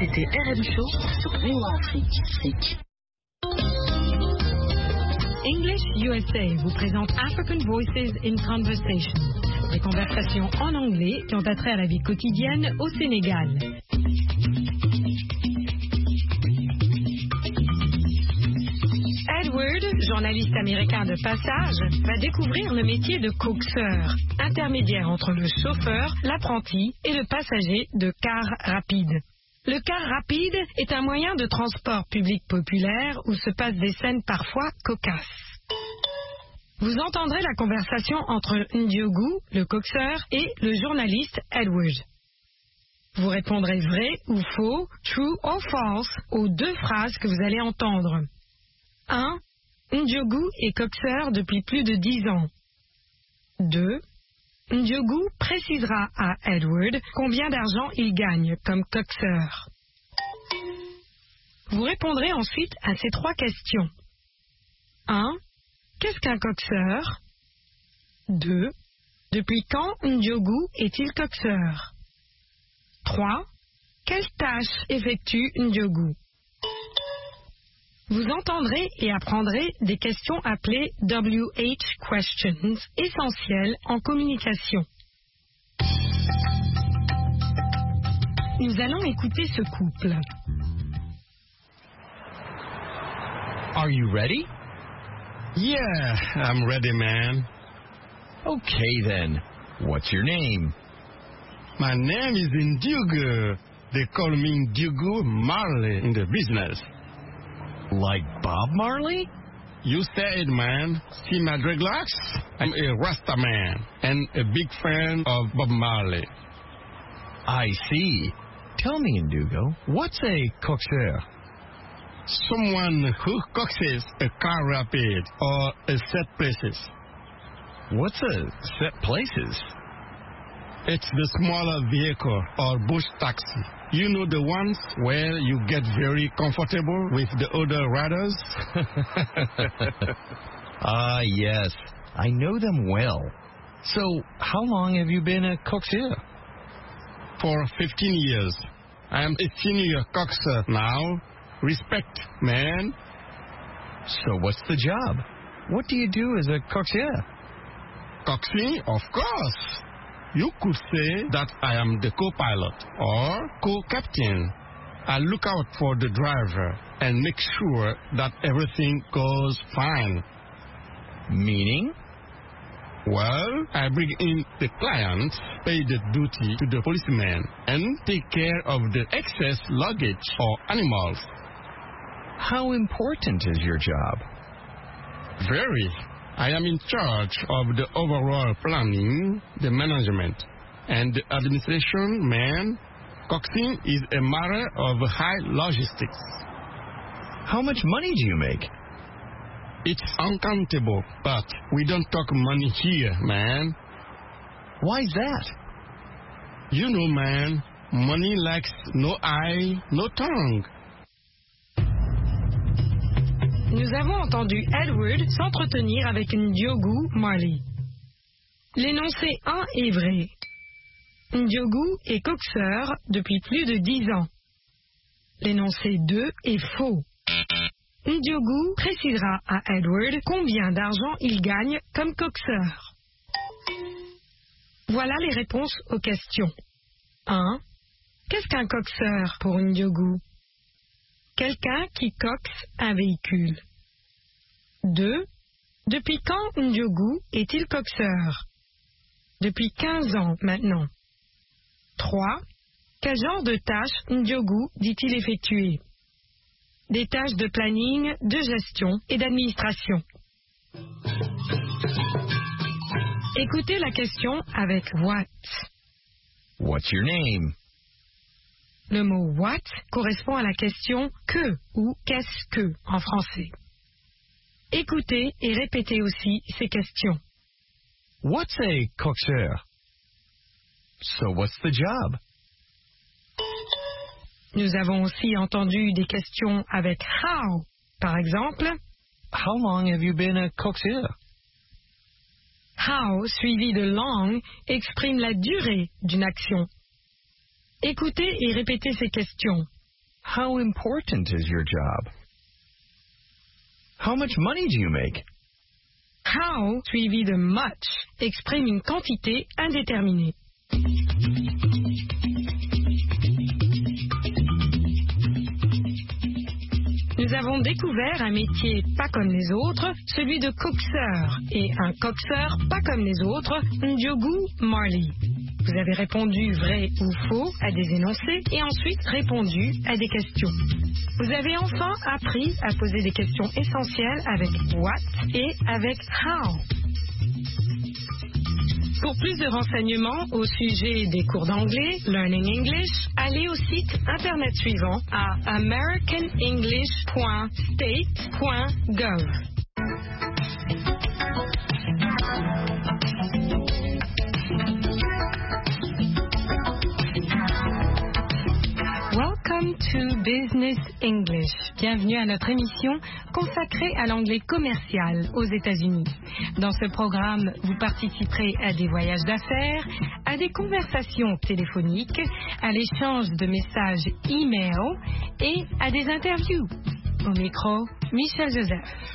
écoutez RM Show sur VOA Afrique. English USA vous présente African Voices in Conversation, des conversations en anglais qui ont attrait à la vie quotidienne au Sénégal. Edward, journaliste américain de passage, va découvrir le métier de coxeur, intermédiaire entre le chauffeur, l'apprenti et le passager de car rapide. Le car rapide est un moyen de transport public populaire où se passent des scènes parfois cocasses. Vous entendrez la conversation entre Ndiogu, le coxeur, et le journaliste Edward. Vous répondrez vrai ou faux, true or false, aux deux phrases que vous allez entendre. 1. Ndiogu est coxeur depuis plus de 10 ans. 2. Ndiogu précisera à Edward combien d'argent il gagne comme coxeur. Vous répondrez ensuite à ces 3 questions. 1. Qu'est-ce qu'un coxeur? 2. Depuis quand Ndiogu est-il coxeur? 3. Quelle tâche effectue Ndiogu? Vous entendrez et apprendrez des questions appelées WH questions, essentielles en communication. Nous allons écouter ce couple. Are you ready? Yeah, I'm ready, man. Okay then. What's your name? My name is Ndiogu. They call me Ndiogu Marley in the business. Like Bob Marley? You said, man. See my dreadlocks? I'm a Rasta man and a big fan of Bob Marley. I see. Tell me, Ndugo, what's a coxeur? Someone who coaxes a car rapid or a set places. What's a set places? It's the smaller vehicle or bush taxi. You know the ones where you get very comfortable with the other riders? Ah, yes. I know them well. So, how long have you been a coxeur? For 15 years. I am a senior coxer now. Respect, man. So, what's the job? What do you do as a coxeur? Coxing? Of course. You could say that I am the co-pilot or co-captain. I look out for the driver and make sure that everything goes fine. Meaning? Well, I bring in the clients, pay the duty to the policeman, and take care of the excess luggage or animals. How important is your job? Very. I am in charge of the overall planning, the management, and the administration, man. Coxing is a matter of high logistics. How much money do you make? It's uncountable, but we don't talk money here, man. Why's that? You know, man, money lacks no eye, no tongue. Nous avons entendu Edward s'entretenir avec Ndiogu Marley. L'énoncé 1 est vrai. Ndiogu est coxeur depuis plus de 10 ans. L'énoncé 2 est faux. Ndiogu précisera à Edward combien d'argent il gagne comme coxeur. Voilà les réponses aux questions. 1. Qu'est-ce qu'un coxeur pour Ndiogu? Quelqu'un qui coxe un véhicule. 2. Depuis quand Ndiogu est-il coxeur? Depuis 15 ans maintenant. 3. Quel genre de tâches Ndiogu dit-il effectuer? Des tâches de planning, de gestion et d'administration. Écoutez la question avec what. What's your name? Le mot what correspond à la question que ou qu'est-ce que en français. Écoutez et répétez aussi ces questions. What's a coxeur? So what's the job? Nous avons aussi entendu des questions avec how. Par exemple, How long have you been a coxeur? How suivi de long exprime la durée d'une action. Écoutez et répétez ces questions. How important is your job? How much money do you make? How, suivi de much, exprime une quantité indéterminée. Nous avons découvert un métier pas comme les autres, celui de coxeur, et un coxeur pas comme les autres, Ndiogu Marley. Vous avez répondu vrai ou faux à des énoncés et ensuite répondu à des questions. Vous avez enfin appris à poser des questions essentielles avec what et avec how. Pour plus de renseignements au sujet des cours d'anglais, Learning English, allez au site internet suivant à americanenglish.state.gov. Welcome to Business English. Bienvenue à notre émission consacrée à l'anglais commercial aux États-Unis. Dans ce programme, vous participerez à des voyages d'affaires, à des conversations téléphoniques, à l'échange de messages e-mail et à des interviews. Au micro, Michel Joseph.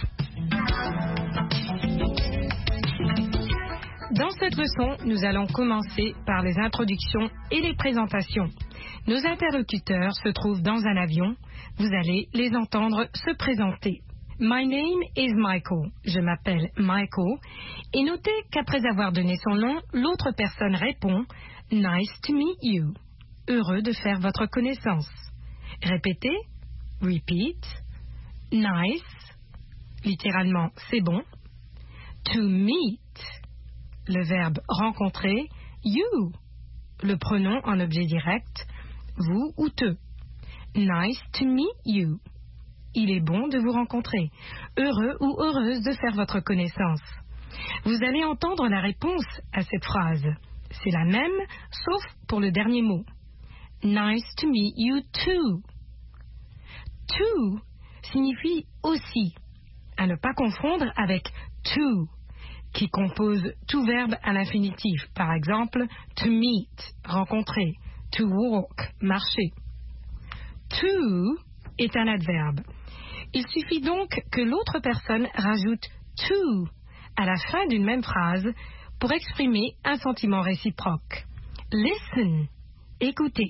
Dans cette leçon, nous allons commencer par les introductions et les présentations. Nos interlocuteurs se trouvent dans un avion. Vous allez les entendre se présenter. My name is Michael. Je m'appelle Michael. Et notez qu'après avoir donné son nom, l'autre personne répond Nice to meet you. Heureux de faire votre connaissance. Répétez. Repeat. Nice. Littéralement, c'est bon. To meet. Le verbe rencontrer. You. Le pronom en objet direct. Vous ou te. Nice to meet you. Il est bon de vous rencontrer. Heureux ou heureuse de faire votre connaissance. Vous allez entendre la réponse à cette phrase. C'est la même, sauf pour le dernier mot. Nice to meet you too. To signifie aussi. À ne pas confondre avec to, qui compose tout verbe à l'infinitif. Par exemple, to meet, rencontrer. To walk, marcher. To est un adverbe. Il suffit donc que l'autre personne rajoute to à la fin d'une même phrase pour exprimer un sentiment réciproque. Listen, écoutez.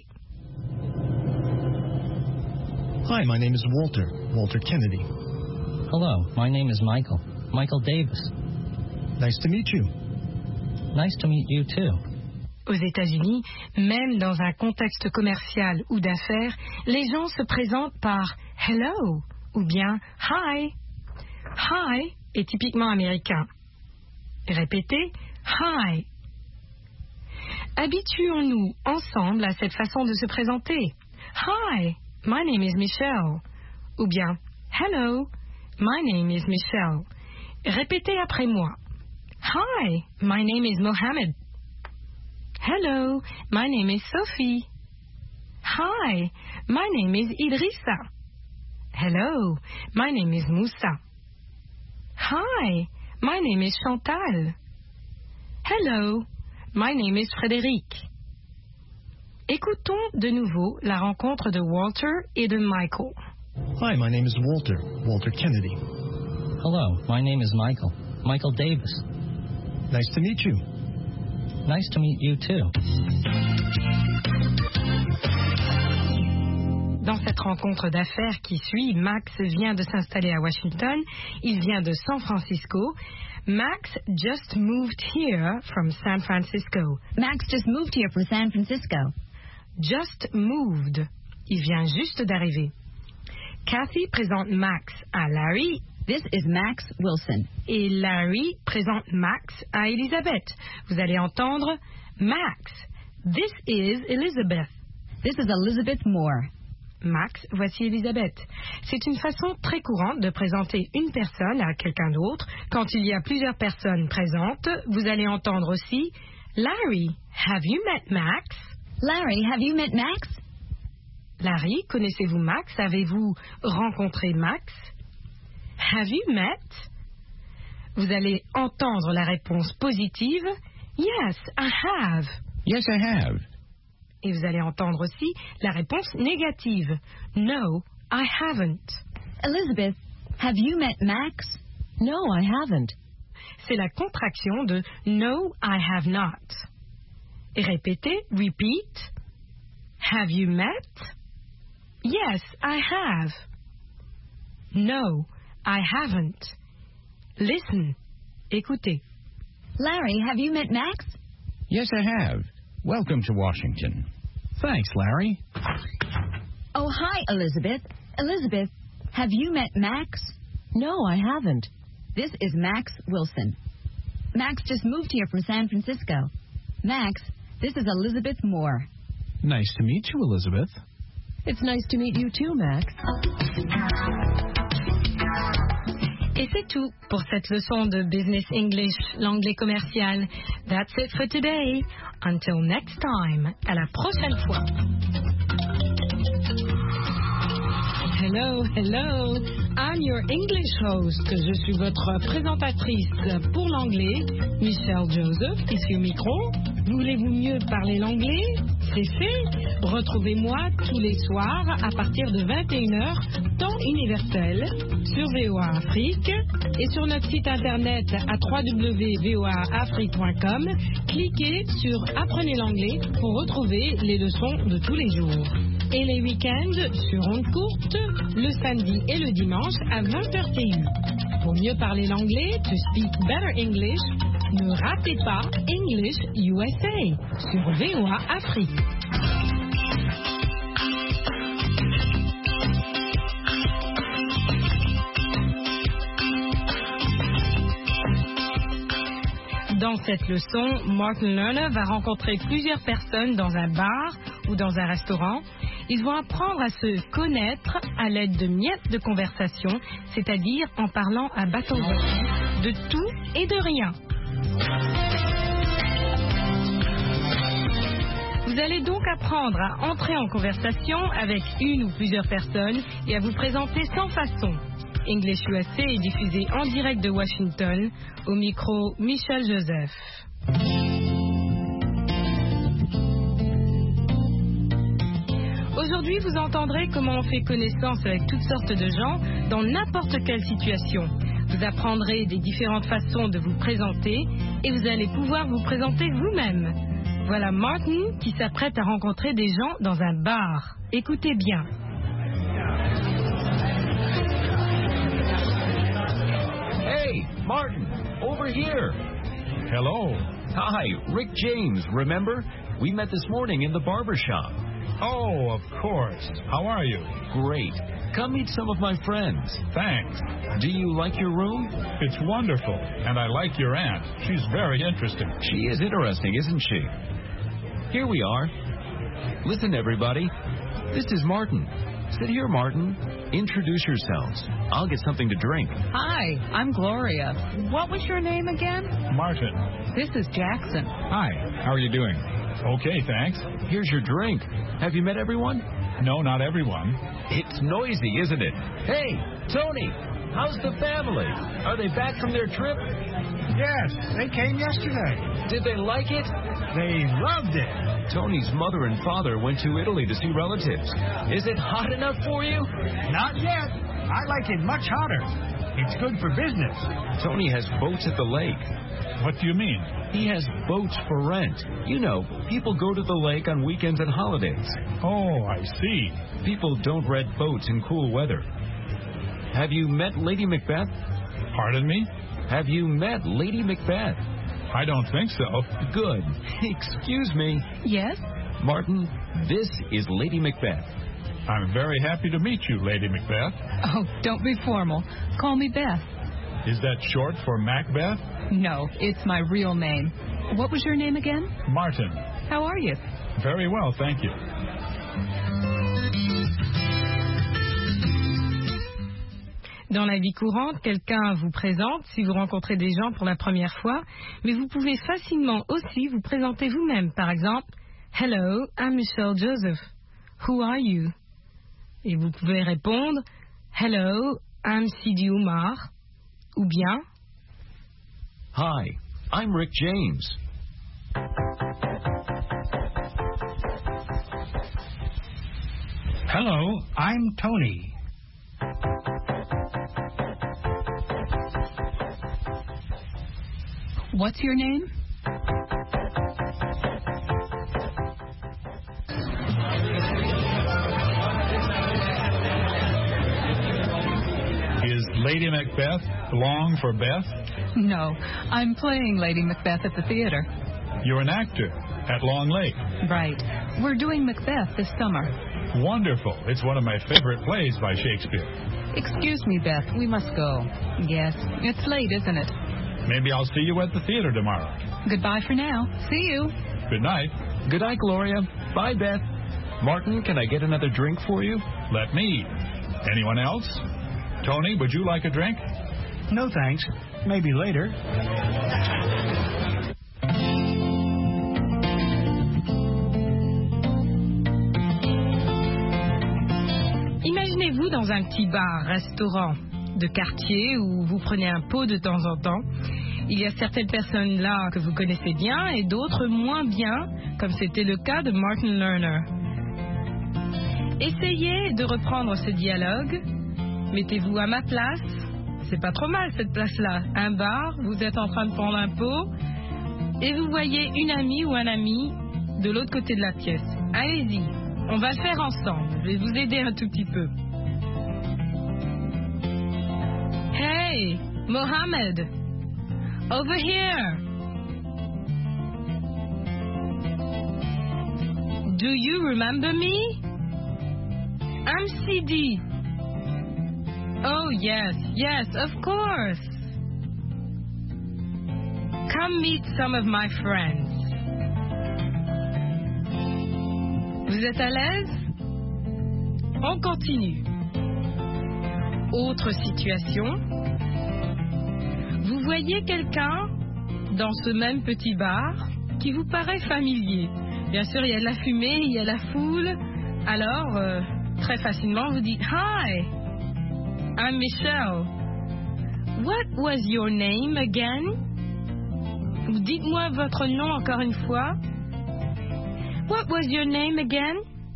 Hi, my name is Walter Kennedy. Hello, my name is Michael Davis. Nice to meet you. Nice to meet you too. Aux États-Unis, même dans un contexte commercial ou d'affaires, les gens se présentent par hello ou bien hi. Hi est typiquement américain. Répétez hi. Habituons-nous ensemble à cette façon de se présenter. Hi, my name is Michelle. Ou bien hello, my name is Michelle. Répétez après moi. Hi, my name is Mohammed. Hello, my name is Sophie. Hi, my name is Idrissa. Hello, my name is Moussa. Hi, my name is Chantal. Hello, my name is Frédéric. Écoutons de nouveau la rencontre de Walter et de Michael. Hi, my name is Walter Kennedy. Hello, my name is Michael Davis. Nice to meet you. Nice to meet you too. Dans cette rencontre d'affaires qui suit, Max vient de s'installer à Washington. Il vient de San Francisco. Max just moved here from San Francisco. Max just moved here from San Francisco. Just moved. Il vient juste d'arriver. Kathy présente Max à Larry. This is Max Wilson. Et Larry présente Max à Elizabeth. Vous allez entendre Max. This is Elizabeth. This is Elizabeth Moore. Max, voici Elizabeth. C'est une façon très courante de présenter une personne à quelqu'un d'autre. Quand il y a plusieurs personnes présentes, vous allez entendre aussi Larry, have you met Max? Larry, have you met Max? Larry, connaissez-vous Max? Avez-vous rencontré Max? Have you met? Vous allez entendre la réponse positive. Yes, I have. Yes, I have. Et vous allez entendre aussi la réponse négative. No, I haven't. Elizabeth, have you met Max? No, I haven't. C'est la contraction de No, I have not. Et répétez, repeat. Have you met? Yes, I have. No, I haven't. Listen. Écoutez. Larry, have you met Max? Yes, I have. Welcome to Washington. Thanks, Larry. Oh, hi, Elizabeth. Elizabeth, have you met Max? No, I haven't. This is Max Wilson. Max just moved here from San Francisco. Max, this is Elizabeth Moore. Nice to meet you, Elizabeth. It's nice to meet you too, Max. Et c'est tout pour cette leçon de Business English, l'anglais commercial. That's it for today. Until next time. À la prochaine fois. Hello, hello. I'm your English host. Je suis votre présentatrice pour l'anglais, Michelle Joseph, ici au micro. Voulez-vous mieux parler l'anglais? C'est fait. Retrouvez-moi tous les soirs à partir de 21h, temps universel, sur VOA Afrique et sur notre site internet à www.voaafrique.com. Cliquez sur Apprenez l'anglais pour retrouver les leçons de tous les jours. Et les week-ends sur ondes courtes, le samedi et le dimanche à 20h TU. Pour mieux parler l'anglais, to speak better English, ne ratez pas English USA sur VOA Afrique. Dans cette leçon, Martin Lerner va rencontrer plusieurs personnes dans un bar ou dans un restaurant. Ils vont apprendre à se connaître à l'aide de miettes de conversation, c'est-à-dire en parlant à bâton rompu de tout et de rien. Vous allez donc apprendre à entrer en conversation avec une ou plusieurs personnes et à vous présenter sans façon. English USA est diffusé en direct de Washington, au micro Michel Joseph. Aujourd'hui, vous entendrez comment on fait connaissance avec toutes sortes de gens dans n'importe quelle situation. Vous apprendrez des différentes façons de vous présenter et vous allez pouvoir vous présenter vous-même. Voilà Martin qui s'apprête à rencontrer des gens dans un bar. Écoutez bien. Hey, Martin, over here. Hello. Hi, Rick James, remember? We met this morning in the barber shop. Oh, of course. How are you? Great. Come meet some of my friends. Thanks. Do you like your room? It's wonderful, and I like your aunt. She's very interesting. She is interesting, isn't she? Here we are. Listen, everybody. This is Martin. Sit here, Martin. Introduce yourselves. I'll get something to drink. Hi, I'm Gloria. What was your name again? Martin. This is Jackson. Hi, how are you doing? Okay, thanks. Here's your drink. Have you met everyone? No, not everyone. It's noisy, isn't it? Hey, Tony, how's the family? Are they back from their trip? Yes, they came yesterday. Did they like it? They loved it. Tony's mother and father went to Italy to see relatives. Is it hot enough for you? Not yet. I like it much hotter. It's good for business. Tony has boats at the lake. What do you mean? He has boats for rent. You know, people go to the lake on weekends and holidays. Oh, I see. People don't rent boats in cool weather. Have you met Lady Macbeth? Pardon me? Have you met Lady Macbeth? I don't think so. Good. Excuse me. Yes? Martin, this is Lady Macbeth. I'm very happy to meet you, Lady Macbeth. Oh, don't be formal. Call me Beth. Is that short for Macbeth? No, it's my real name. What was your name again? Martin. How are you? Very well, thank you. Dans la vie courante, quelqu'un vous présente si vous rencontrez des gens pour la première fois, mais vous pouvez facilement aussi vous présenter vous-même. Par exemple, Hello, I'm Michelle Joseph. Who are you? Et vous pouvez répondre, Hello, I'm Sidi Oumar. Ou bien, Hi, I'm Rick James. Hello, I'm Tony. What's your name? Is Lady Macbeth long for Beth? No, I'm playing Lady Macbeth at the theater. You're an actor at Long Lake. Right. We're doing Macbeth this summer. Wonderful. It's one of my favorite plays by Shakespeare. Excuse me, Beth. We must go. Yes. It's late, isn't it? Maybe I'll see you at the theater tomorrow. Goodbye for now. See you. Good night. Good night, Gloria. Bye, Beth. Martin, can I get another drink for you? Let me. Anyone else? Tony, would you like a drink? No thanks. Maybe later. Imaginez-vous dans un petit bar-restaurant de quartier où vous prenez un pot de temps en temps. Il y a certaines personnes là que vous connaissez bien et d'autres moins bien, comme c'était le cas de Martin Lerner. Essayez de reprendre ce dialogue. Mettez-vous à ma place. C'est pas trop mal cette place-là. Un bar, vous êtes en train de prendre un pot et vous voyez une amie ou un ami de l'autre côté de la pièce. Allez-y, on va le faire ensemble. Je vais vous aider un tout petit peu. Hey, Mohammed, over here. Do you remember me? I'm CD. Oh, yes, of course. Come meet some of my friends. Vous êtes à l'aise? On continue. Autre situation. Vous voyez quelqu'un dans ce même petit bar qui vous paraît familier. Bien sûr, il y a de la fumée, il y a la foule. Alors, très facilement, vous dites « Hi, I'm Michelle. What was your name again? » Dites-moi votre nom encore une fois. What was your name again?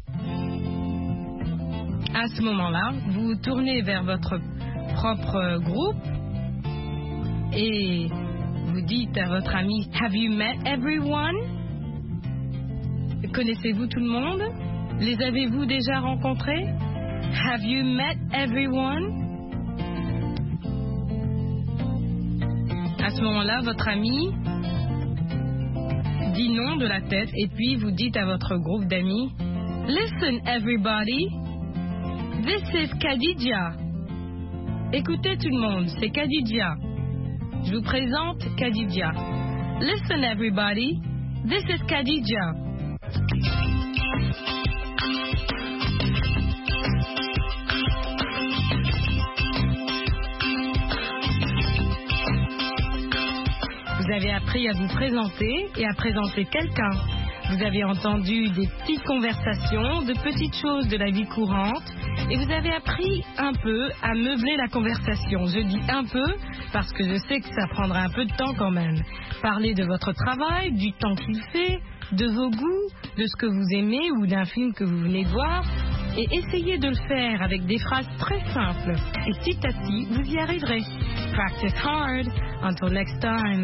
À ce moment-là, vous vous tournez vers votre propre groupe et vous dites à votre ami « Have you met everyone? » Connaissez-vous tout le monde? Les avez-vous déjà rencontrés? Have you met everyone? À ce moment-là, votre ami dit non de la tête et puis vous dites à votre groupe d'amis « Listen everybody, this is Khadija. » Écoutez tout le monde, c'est Khadija. Je vous présente Khadija. « Listen everybody, this is Khadija. » Vous avez appris à vous présenter et à présenter quelqu'un. Vous avez entendu des petites conversations, de petites choses de la vie courante et vous avez appris un peu à meubler la conversation. Je dis un peu parce que je sais que ça prendra un peu de temps quand même. Parler de votre travail, du temps qu'il fait, de vos goûts, de ce que vous aimez ou d'un film que vous venez de voir et essayez de le faire avec des phrases très simples et petit à petit vous y arriverez. Practice hard. Until next time.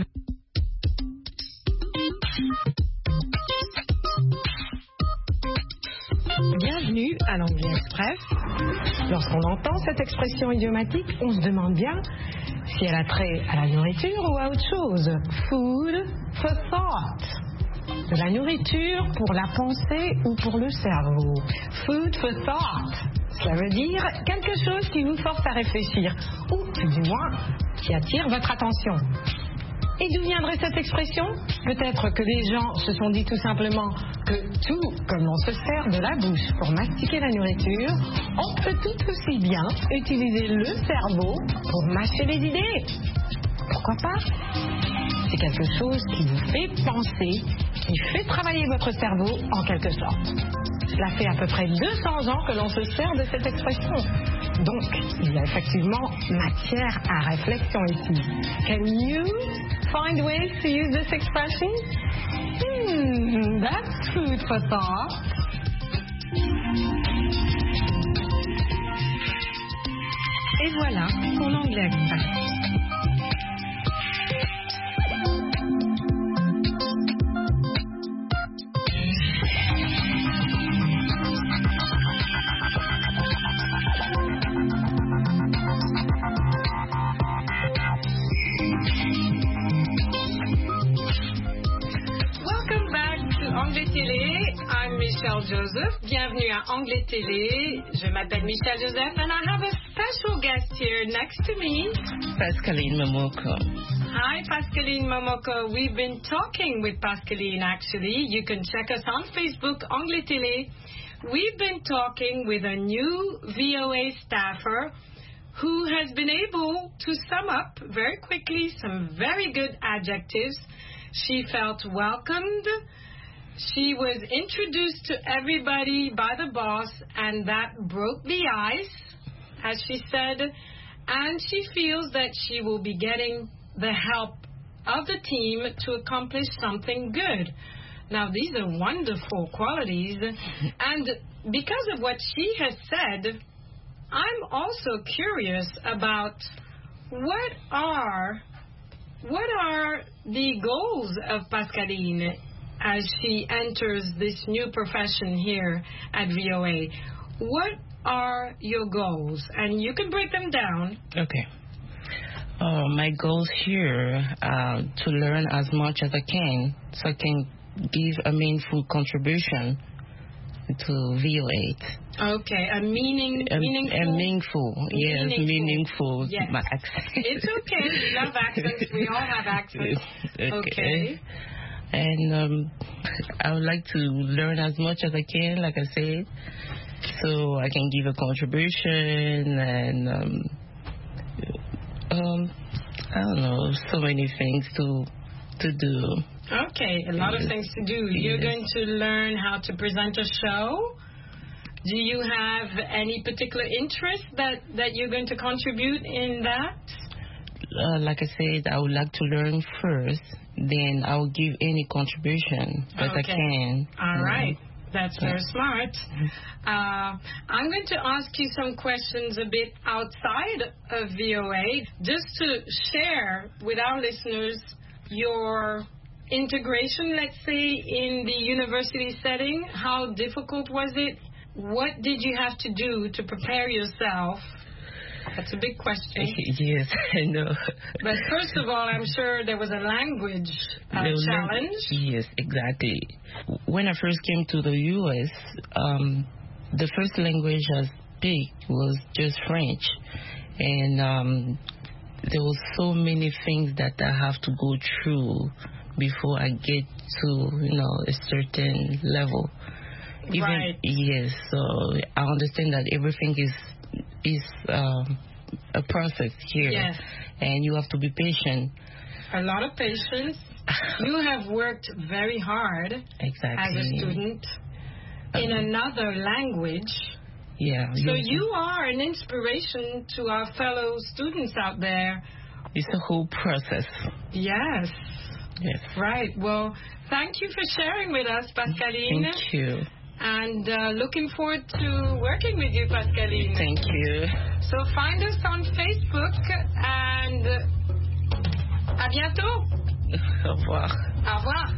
Bienvenue à l'Anglais Express. Lorsqu'on entend cette expression idiomatique, on se demande bien si elle a trait à la nourriture ou à autre chose. Food for thought. De la nourriture pour la pensée ou pour le cerveau. Food for thought. Cela veut dire quelque chose qui vous force à réfléchir, ou du moins qui attire votre attention. Et d'où viendrait cette expression? Peut-être que les gens se sont dit tout simplement que tout comme on se sert de la bouche pour mastiquer la nourriture, on peut tout aussi bien utiliser le cerveau pour mâcher les idées. Pourquoi pas? C'est quelque chose qui vous fait penser, qui fait travailler votre cerveau en quelque sorte. Cela fait à peu près 200 ans que l'on se sert de cette expression. Donc, il y a effectivement matière à réflexion ici. Can you find ways to use this expression? That's food for thought. Et voilà pour l'anglais express. Joseph, bienvenue à Anglais Télé. Je m'appelle Michelle Joseph and I have a special guest here next to me. Pascaline Momoko. Hi Pascaline Momoko. We've been talking with Pascaline actually. You can check us on Facebook, Anglais Télé. We've been talking with a new VOA staffer who has been able to sum up very quickly some very good adjectives. She felt welcomed. She was introduced to everybody by the boss, and that broke the ice, as she said, and she feels that she will be getting the help of the team to accomplish something good. Now, these are wonderful qualities, and because of what she has said, I'm also curious about what are the goals of Pascaline as she enters this new profession here at VOA. What are your goals? And you can break them down. Okay. My goals here are to learn as much as I can so I can give a meaningful contribution to VOA. Okay, meaningful? Yes, meaningful. Yes. My accent. It's okay. We love accents. We all have accents. Okay. And I would like to learn as much as I can, like I said, so I can give a contribution and I don't know, so many things to do. Okay, a lot of things to do. You're going to learn how to present a show. Do you have any particular interest that you're going to contribute in that? Like I said, I would like to learn first. Then I will give any contribution that I can. All right. That's very smart. I'm going to ask you some questions a bit outside of VOA, just to share with our listeners your integration, let's say, in the university setting. How difficult was it? What did you have to do to prepare yourself? That's a big question. Yes, I know. But first of all, I'm sure there was a language challenge. Yes, exactly. When I first came to the U.S., the first language I speak was just French. And there were so many things that I have to go through before I get to, a certain level. Right. Yes, so I understand that everything is a process here. Yes. And you have to be patient. A lot of patience. You have worked very hard as a student in another language. Yeah. So you are an inspiration to our fellow students out there. It's a whole process. Yes. Yes. Right. Well, thank you for sharing with us, Pascaline. Thank you. And looking forward to working with you, Pascaline. Thank you. So find us on Facebook and à bientôt. Au revoir. Au revoir.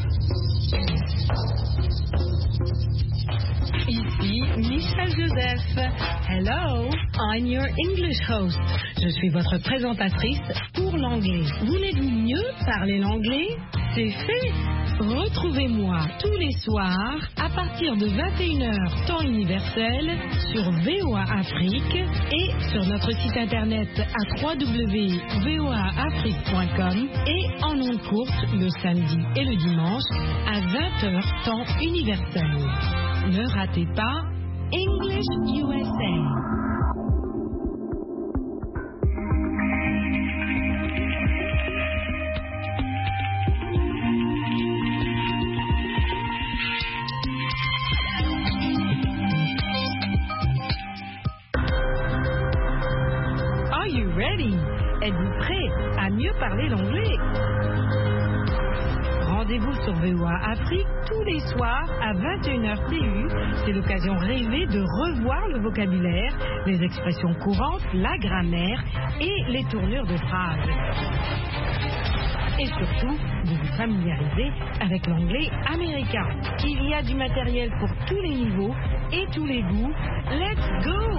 Ici Michelle Joseph. Hello, I'm your English host. Je suis votre présentatrice pour l'anglais. Voulez-vous mieux parler l'anglais? C'est fait. Retrouvez-moi tous les soirs à partir de 21h temps universel sur VOA Afrique et sur notre site internet à www.voaafrique.com et en ondes courtes le samedi et le dimanche à 20h temps universel. Ne ratez pas English USA. Êtes-vous prêt à mieux parler l'anglais? rendez-vous sur VOA Afrique tous les soirs à 21h TU. C'est l'occasion rêvée de revoir le vocabulaire, les expressions courantes, la grammaire et les tournures de phrases. Et surtout, de vous familiariser avec l'anglais américain. Il y a du matériel pour tous les niveaux et tous les goûts. Let's go!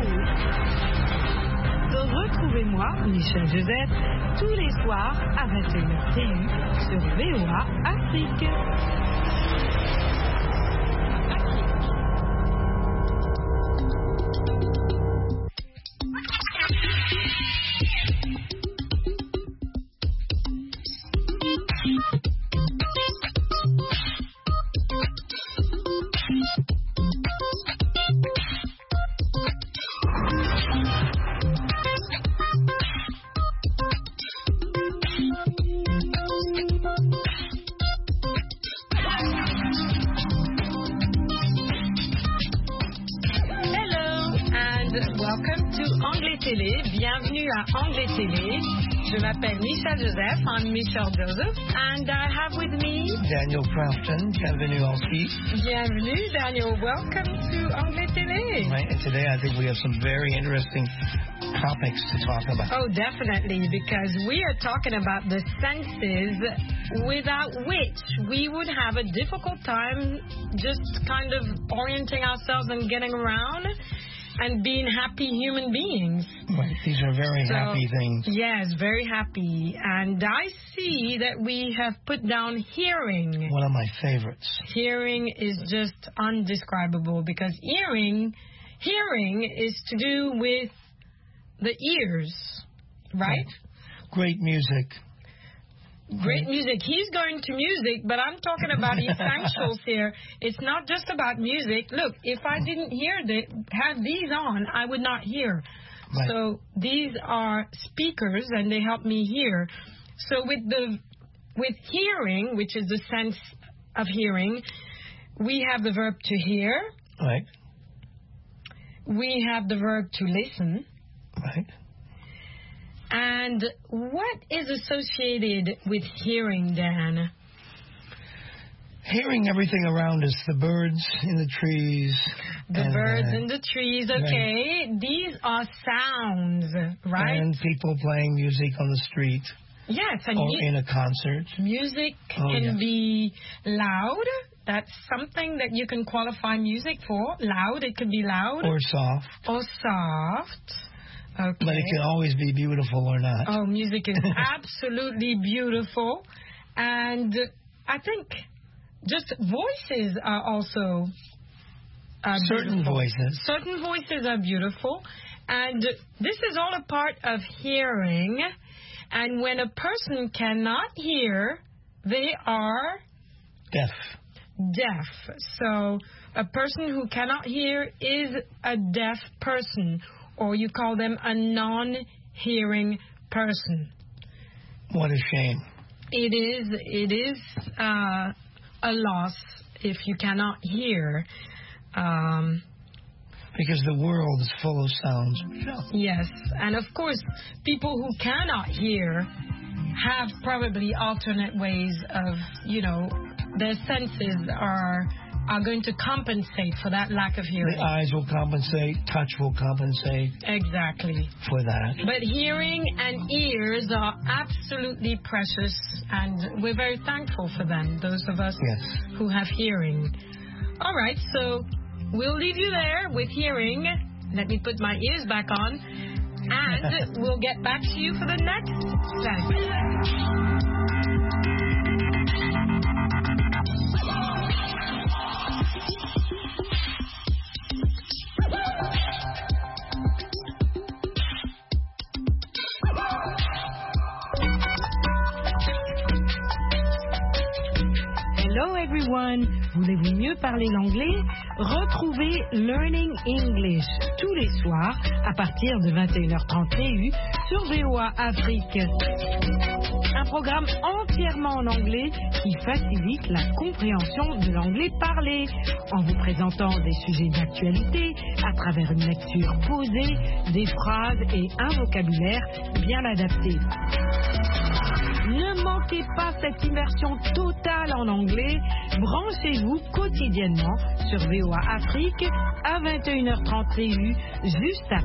Retrouvez-moi, Michel Joseph, tous les soirs à 21h TU sur VOA Afrique. Bienvenue à Anglais Télé. Je m'appelle Michel Joseph. I'm Michel Joseph. And I have with me Daniel Crafton. Bienvenue aussi. Bienvenue, Daniel. Welcome to Anglais Télé. Right, and today I think we have some very interesting topics to talk about. Oh, definitely, because we are talking about the senses without which we would have a difficult time just kind of orienting ourselves and getting around and being happy human beings. Right. These are very happy things. Yes, very happy. And I see that we have put down hearing. One of my favorites. Hearing is just undescribable because hearing is to do with the ears, right? Great music. Great music. He's going to music, but I'm talking about essentials here. It's not just about music. Look, if I didn't have these on, I would not hear. Right. So these are speakers, and they help me hear. So with hearing, which is the sense of hearing, we have the verb to hear. Right. We have the verb to listen. Right. And what is associated with hearing, Dan? Hearing everything around us, the birds in the trees. The birds in the trees, okay. Right. These are sounds, right? And people playing music on the street. Yes. And or in a concert. Music can be loud. That's something that you can qualify music for. Loud, it could be loud. Or soft. Or soft. Okay. But it can always be beautiful or not. Oh, music is absolutely beautiful. And I think just voices are also certain beautiful. voices. Certain voices are beautiful. And this is all a part of hearing. And when a person cannot hear, they are deaf. So a person who cannot hear is a deaf person. Or you call them a non-hearing person. What a shame. It is a loss if you cannot hear. Because the world is full of sounds. Yes, and of course, people who cannot hear have probably alternate ways of, their senses are going to compensate for that lack of hearing. The eyes will compensate, touch will compensate. Exactly. For that. But hearing and ears are absolutely precious, and we're very thankful for them, those of us who have hearing. All right, so we'll leave you there with hearing. Let me put my ears back on, and we'll get back to you for the next segment. Hello everyone! Voulez-vous mieux parler l'anglais? Retrouvez Learning English tous les soirs à partir de 21h30 TU sur VOA Afrique. un programme entièrement en anglais qui facilite la compréhension de l'anglais parlé, en vous présentant des sujets d'actualité à travers une lecture posée, des phrases et un vocabulaire bien adapté. Ne manquez pas cette immersion totale en anglais. Branchez-vous quotidiennement sur VOA Afrique à 21h30 TU, juste après